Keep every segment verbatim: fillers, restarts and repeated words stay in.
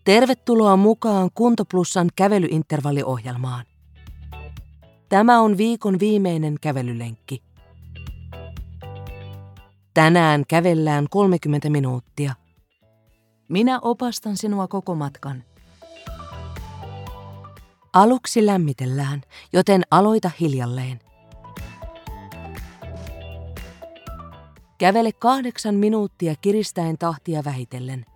Tervetuloa mukaan Kunto Plusan kävelyintervalliohjelmaan. Tämä on viikon viimeinen kävelylenkki. Tänään kävellään kolmekymmentä minuuttia. Minä opastan sinua koko matkan. Aluksi lämmitellään, joten aloita hiljalleen. Kävele kahdeksan minuuttia kiristäen tahtia vähitellen.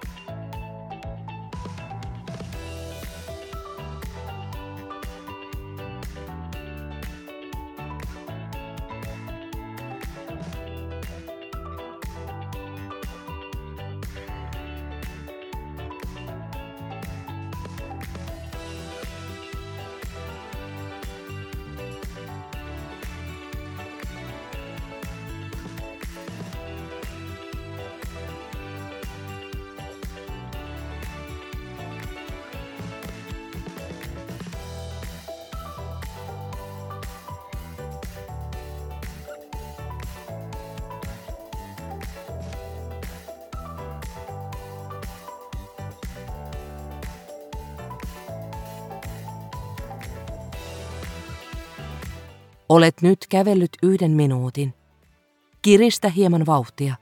Olet nyt kävellyt yhden minuutin. Kiristä hieman vauhtia.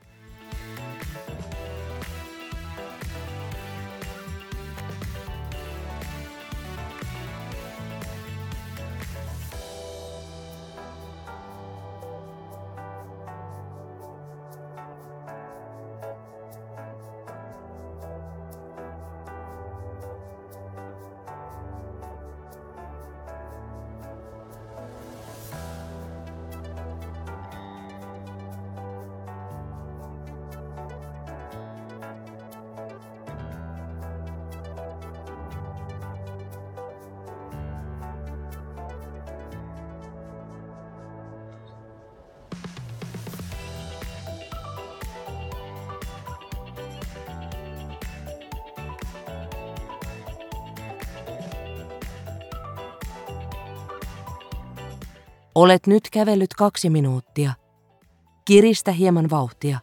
Olet nyt kävellyt kaksi minuuttia. Kiristä hieman vauhtia.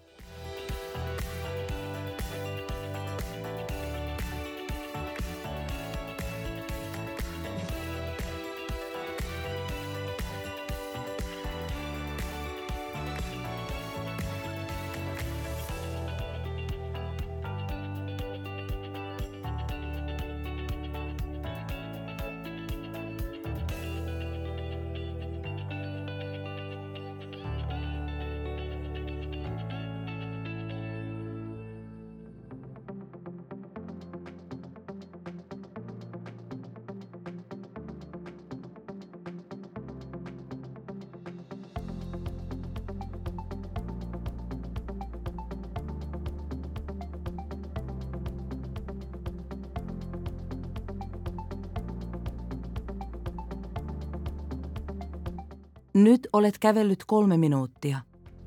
Nyt olet kävellyt kolme minuuttia.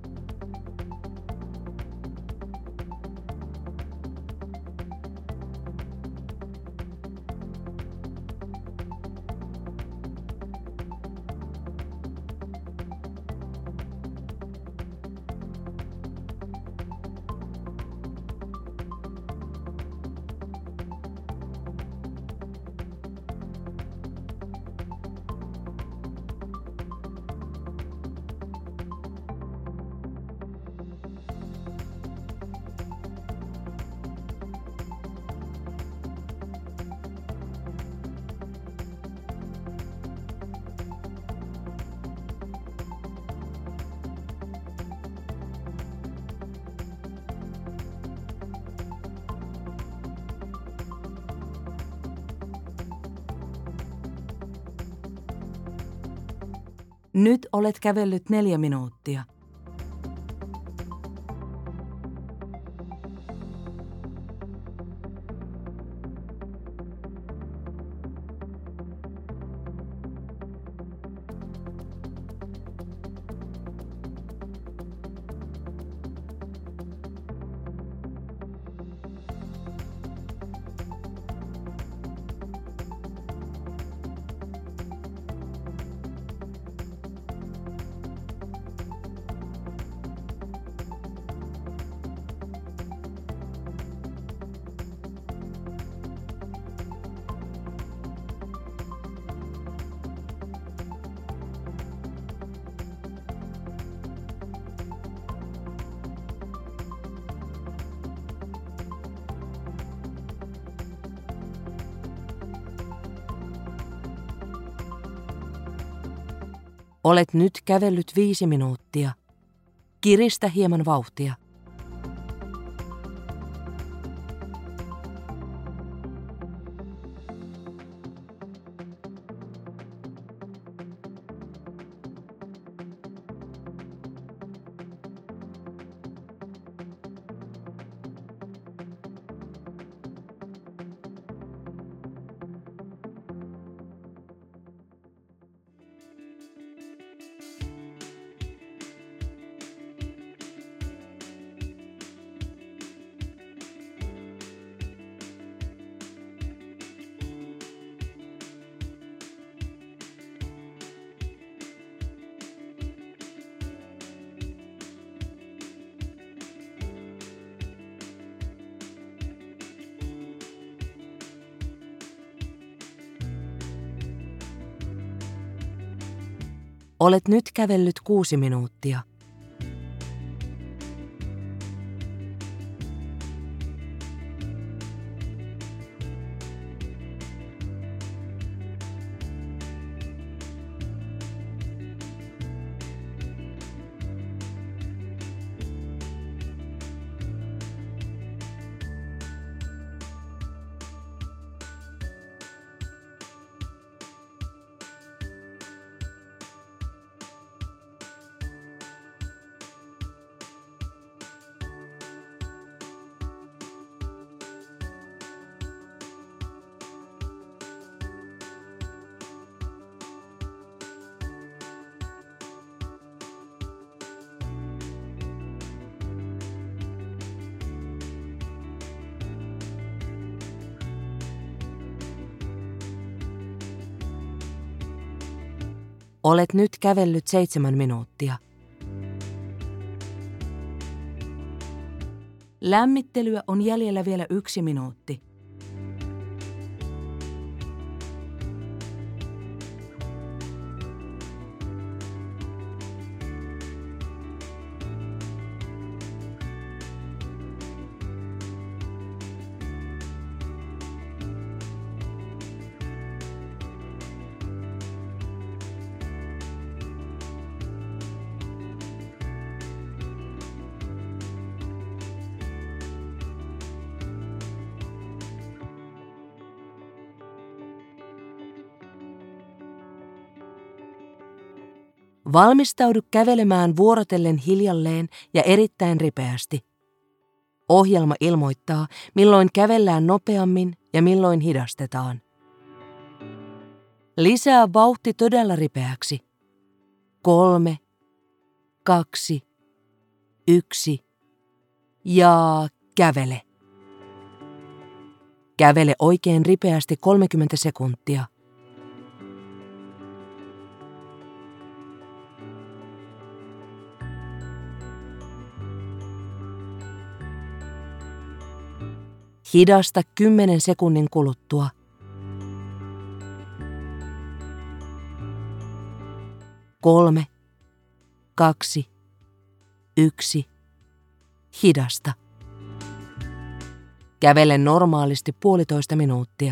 Nyt olet kävellyt neljä minuuttia. Olet nyt kävellyt viisi minuuttia. Kiristä hieman vauhtia. Olet nyt kävellyt kuusi minuuttia. Olet nyt kävellyt seitsemän minuuttia. Lämmittelyä on jäljellä vielä yksi minuutti. Valmistaudu kävelemään vuorotellen hiljalleen ja erittäin ripeästi. Ohjelma ilmoittaa, milloin kävellään nopeammin ja milloin hidastetaan. Lisää vauhti todella ripeäksi. Kolme, kaksi, yksi ja kävele. Kävele oikein ripeästi kolmekymmentä sekuntia. Hidasta kymmenen sekunnin kuluttua. Kolme, kaksi, yksi, hidasta. Kävele normaalisti puolitoista minuuttia.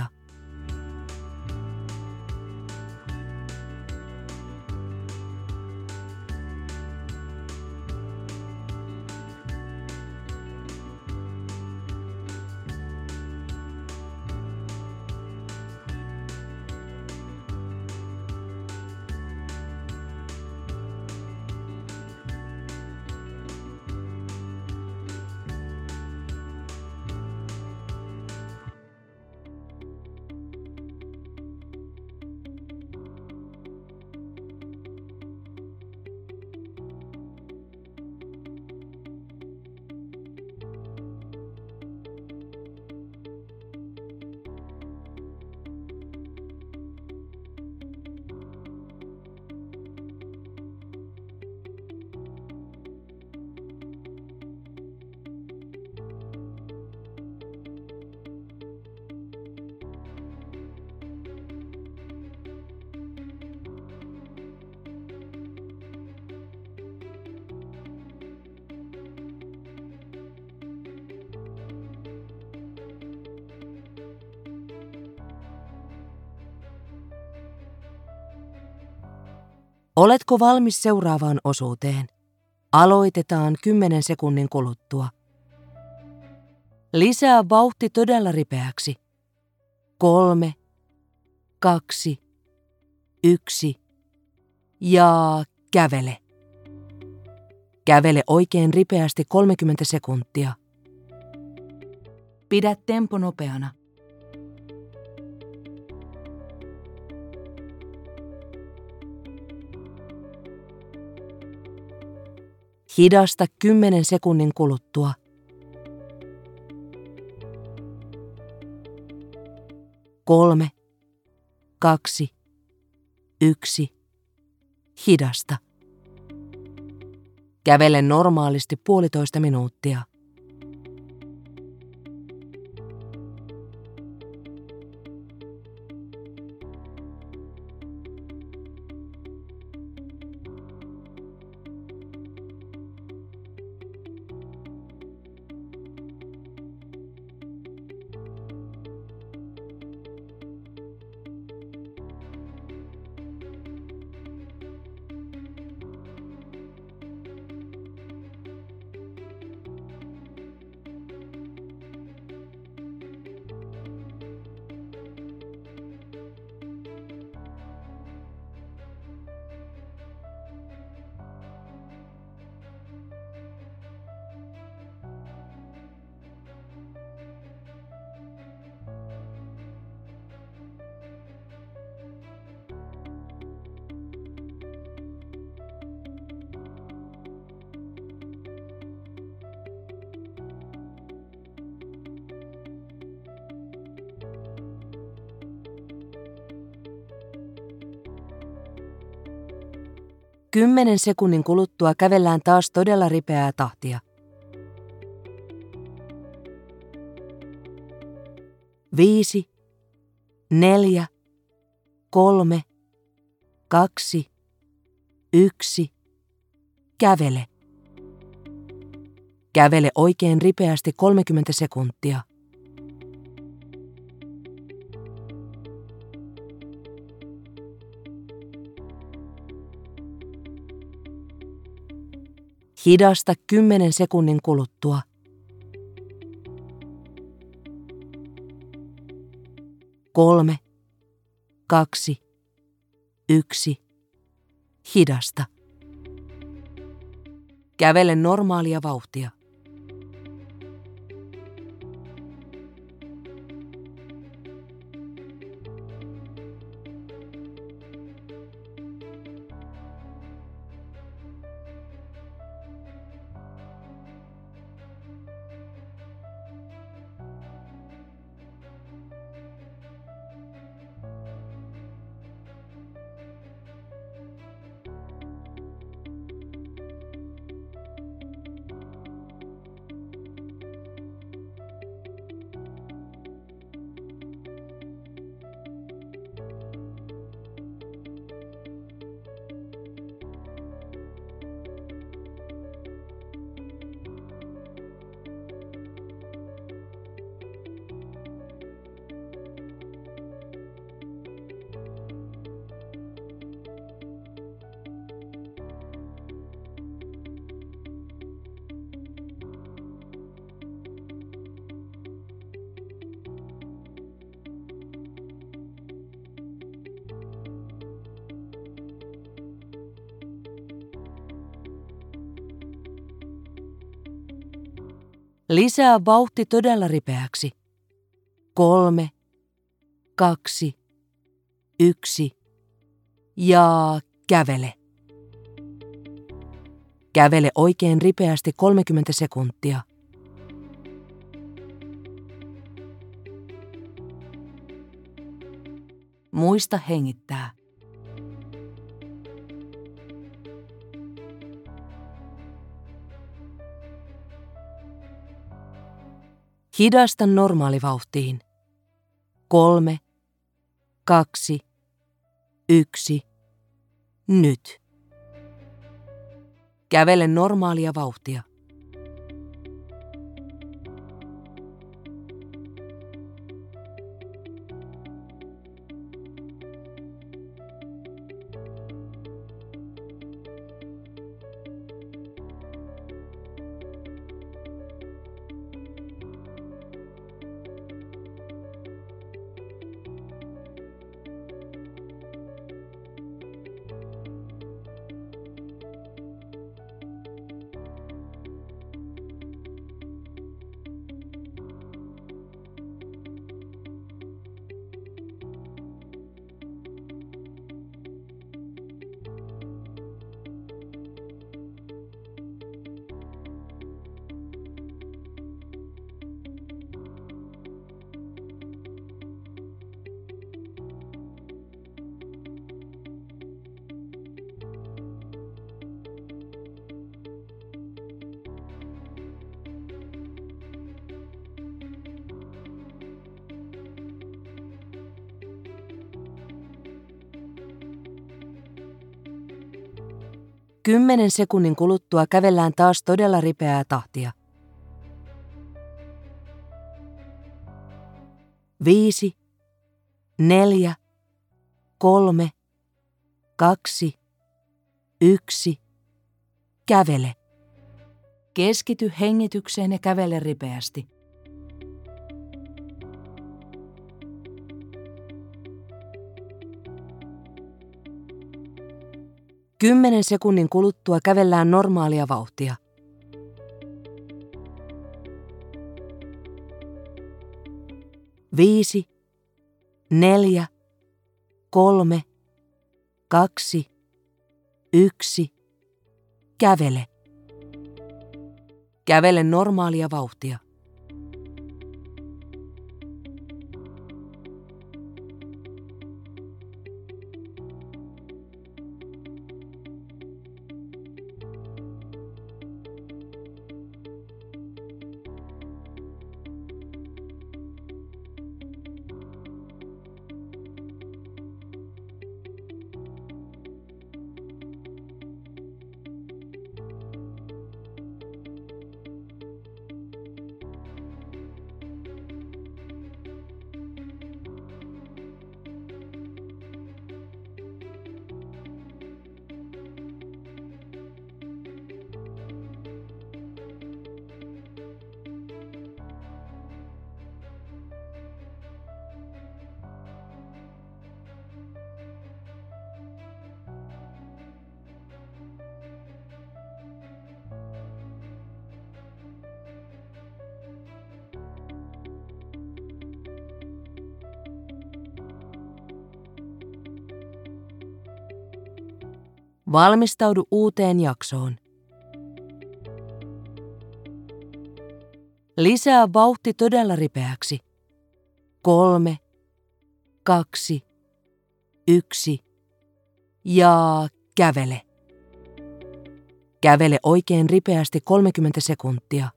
Oletko valmis seuraavaan osuuteen? Aloitetaan kymmenen sekunnin kuluttua. Lisää vauhti todella ripeäksi. Kolme, kaksi, yksi ja kävele. Kävele oikein ripeästi kolmekymmentä sekuntia. Pidä tempo nopeana. Hidasta kymmenen sekunnin kuluttua. Kolme, kaksi, yksi, hidasta. Kävele normaalisti puolitoista minuuttia. Kymmenen sekunnin kuluttua kävellään taas todella ripeää tahtia. Viisi, neljä, kolme, kaksi, yksi, kävele. Kävele oikein ripeästi kolmekymmentä sekuntia. Hidasta kymmenen sekunnin kuluttua. Kolme, kaksi, yksi, hidasta. Kävele normaalia vauhtia. Lisää vauhti todella ripeäksi. Kolme, kaksi, yksi ja kävele. Kävele oikein ripeästi kolmekymmentä sekuntia. Muista hengittää. Hidasta normaalivauhtiin. Kolme, kaksi, yksi, nyt. Kävele normaalia vauhtia. Kymmenen sekunnin kuluttua kävellään taas todella ripeää tahtia. Viisi, neljä, kolme, kaksi, yksi, kävele. Keskity hengitykseen ja kävele ripeästi. Kymmenen sekunnin kuluttua kävellään normaalia vauhtia. Viisi, neljä, kolme, kaksi, yksi, kävele. Kävele normaalia vauhtia. Valmistaudu uuteen jaksoon. Lisää vauhti todella ripeäksi. Kolme, kaksi, yksi ja kävele. Kävele oikein ripeästi kolmekymmentä sekuntia.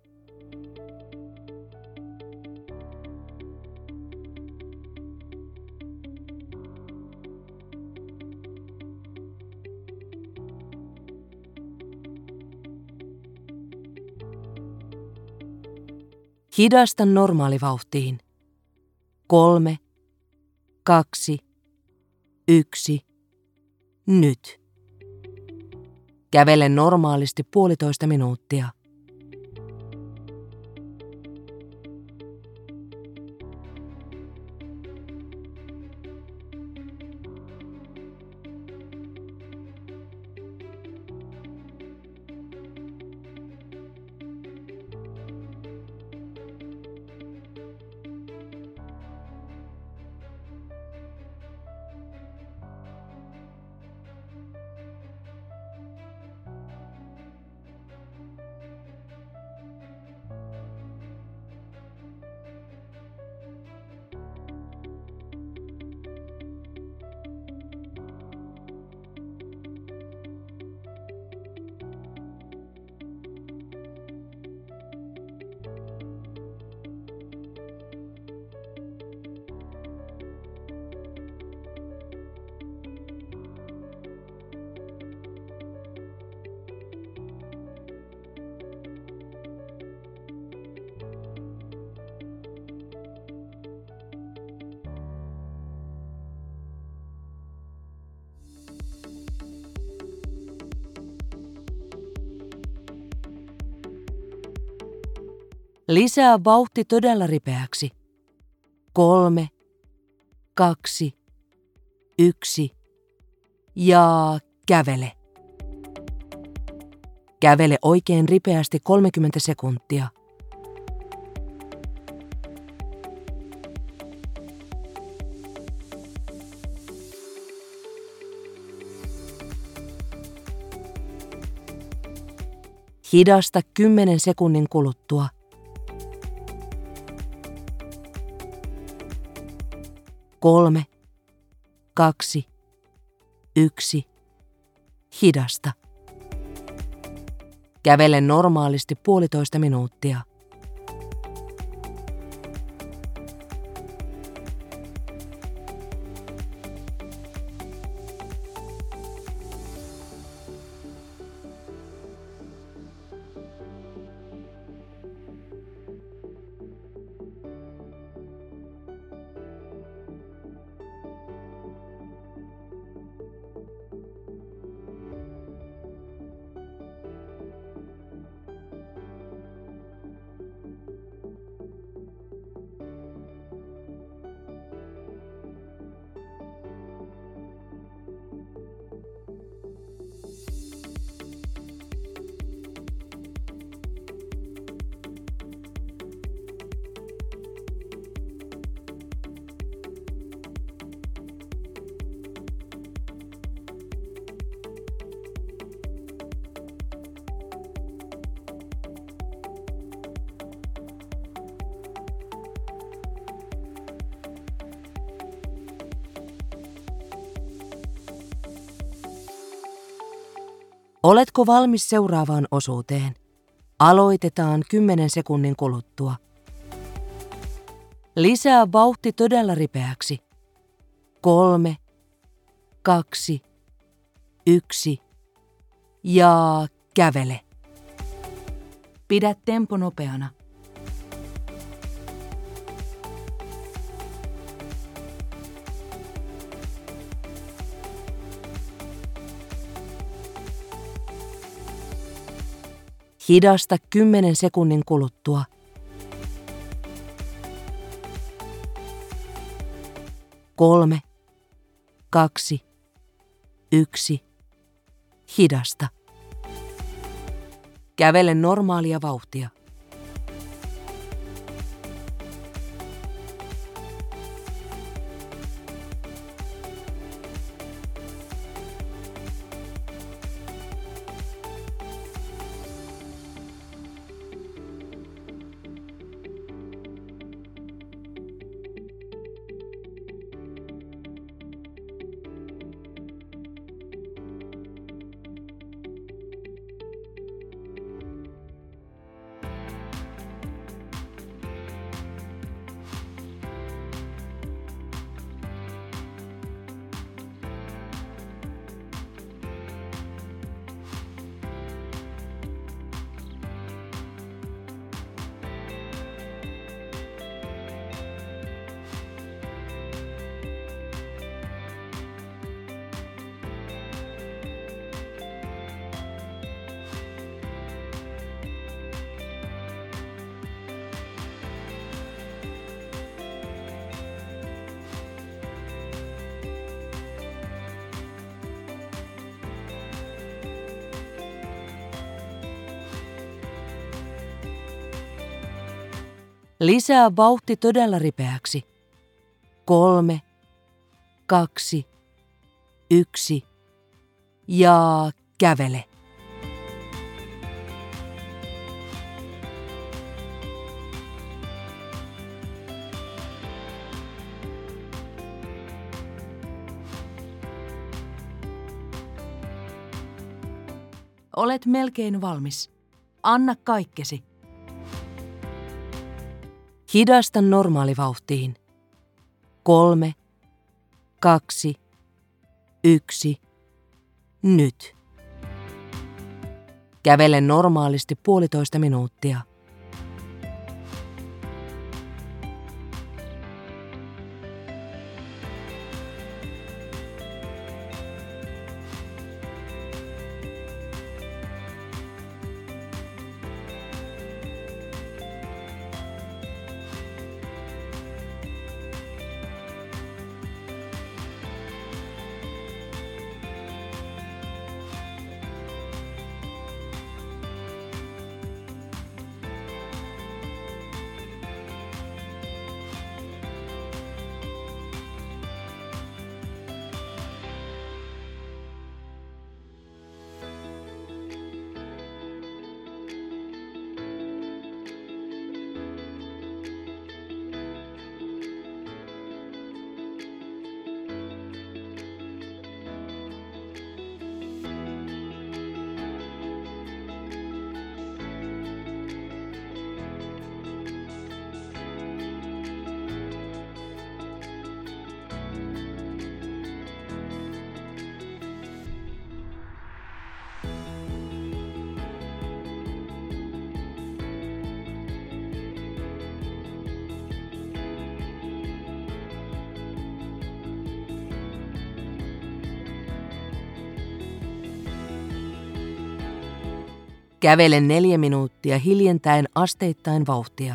Hidasta normaalivauhtiin. Kolme, kaksi, yksi, nyt. Kävele normaalisti puolitoista minuuttia. Lisää vauhti todella ripeäksi. Kolme, kaksi, yksi ja kävele. Kävele oikein ripeästi kolmekymmentä sekuntia. Hidasta kymmenen sekunnin kuluttua. Kolme, kaksi, yksi, hidasta. Kävele normaalisti puolitoista minuuttia. Oletko valmis seuraavaan osuuteen? Aloitetaan kymmenen sekunnin kuluttua. Lisää vauhti todella ripeäksi. Kolme, kaksi, yksi ja kävele. Pidä tempo nopeana. Hidasta kymmenen sekunnin kuluttua. Kolme, kaksi, yksi. Hidasta. Kävele normaalia vauhtia. Lisää vauhti todella ripeäksi. Kolme, kaksi, yksi ja kävele. Olet melkein valmis. Anna kaikkesi. Hidasta normaalivauhtiin. Kolme, kaksi, yksi. Nyt. Kävele normaalisti puolitoista minuuttia. Kävele neljä minuuttia hiljentäen asteittain vauhtia.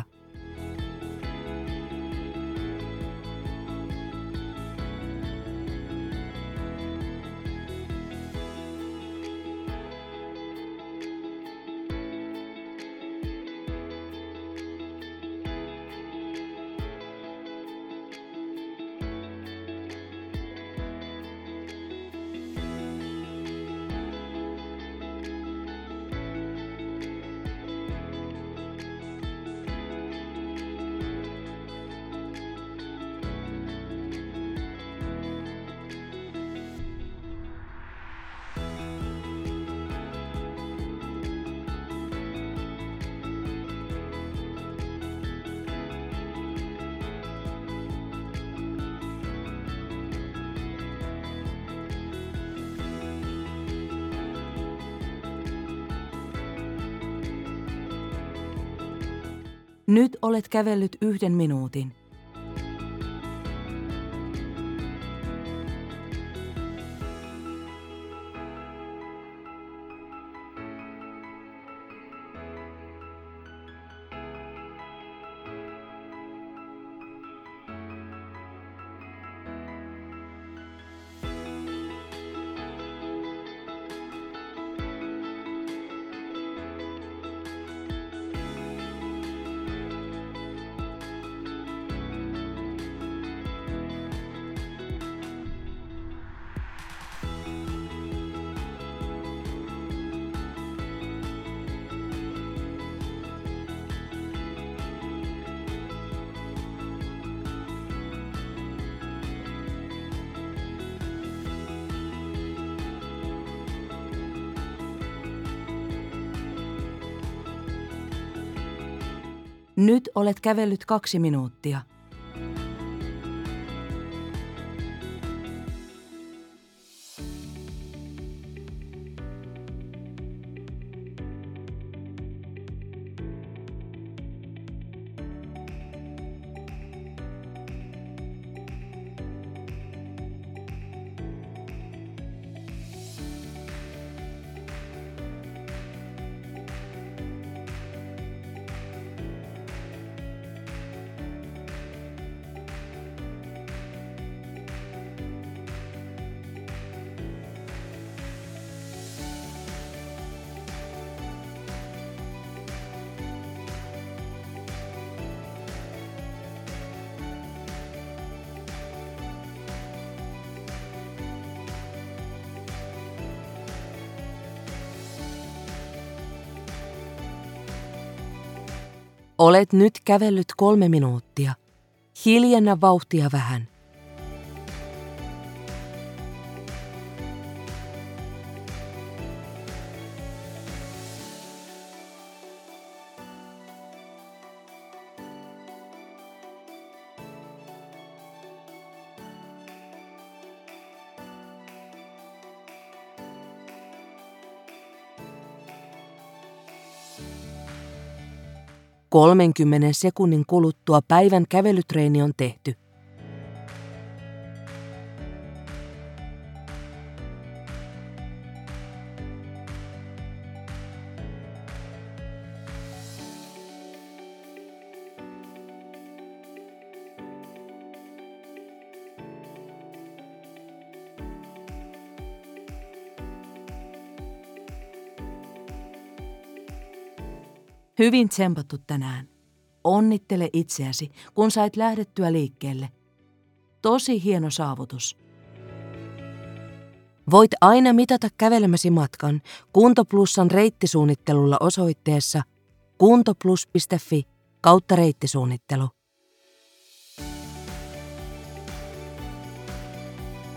Nyt olet kävellyt yhden minuutin. Nyt olet kävellyt kaksi minuuttia. Olet nyt kävellyt kolme minuuttia. Hiljennä vauhtia vähän. kolmenkymmenen sekunnin kuluttua päivän kävelytreeni on tehty. Hyvin tsempattu tänään. Onnittele itseäsi, kun sait lähdettyä liikkeelle. Tosi hieno saavutus. Voit aina mitata kävelemäsi matkan Kuntoplussan reittisuunnittelulla osoitteessa kuntoplus piste fi kautta reittisuunnittelu.